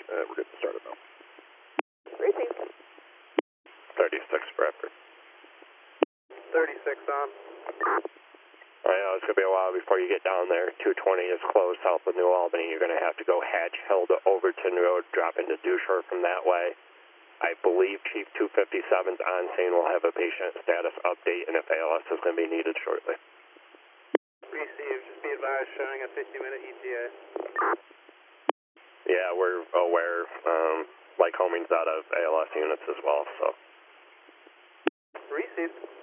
We're getting started now. Received. 36 Bradford. 36 on. I know it's going to be a while before you get down there. 220 is closed south of New Albany. You're going to have to go Hatch Hill to Overton Road, drop into Dewshore from that way. I believe Chief 257's on scene will have a patient status update, and if ALS is going to be needed shortly. Received. Just be advised, showing a 50-minute ETA. Yeah, we're aware. Like homing's out of ALS units as well, so. Received.